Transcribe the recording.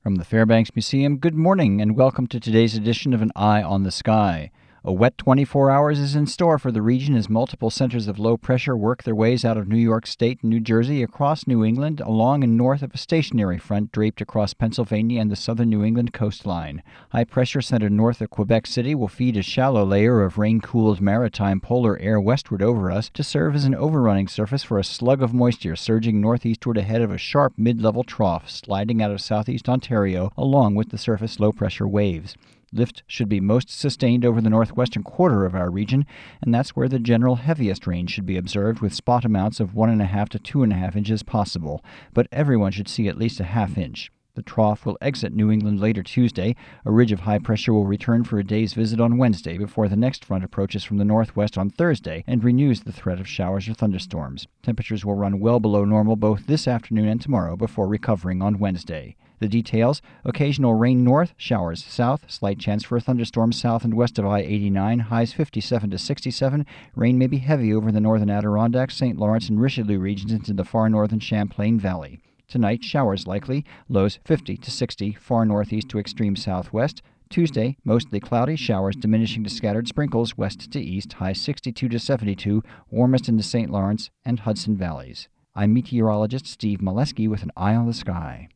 From the Fairbanks Museum, good morning and welcome to today's edition of An Eye on the Sky. A wet 24 hours is in store for the region as multiple centers of low pressure work their ways out of New York State and New Jersey across New England, along and north of a stationary front draped across Pennsylvania and the southern New England coastline. High pressure centered north of Quebec City will feed a shallow layer of rain-cooled maritime polar air westward over us to serve as an overrunning surface for a slug of moisture surging northeastward ahead of a sharp mid-level trough sliding out of southeast Ontario along with the surface low-pressure waves. Lift should be most sustained over the northwestern quarter of our region, and that's where the general heaviest rain should be observed, with spot amounts of 1.5 to 2.5 inches possible. But everyone should see at least a half inch. The trough will exit New England later Tuesday. A ridge of high pressure will return for a day's visit on Wednesday before the next front approaches from the northwest on Thursday and renews the threat of showers or thunderstorms. Temperatures will run well below normal both this afternoon and tomorrow before recovering on Wednesday. The details: occasional rain north, showers south, slight chance for a thunderstorm south and west of I-89, highs 57 to 67. Rain may be heavy over the northern Adirondacks, St. Lawrence, and Richelieu regions into the far northern Champlain Valley. Tonight, showers likely, lows 50 to 60, far northeast to extreme southwest. Tuesday, mostly cloudy, showers diminishing to scattered sprinkles west to east, highs 62 to 72, warmest in the St. Lawrence and Hudson valleys. I'm meteorologist Steve Molesky with An Eye on the Sky.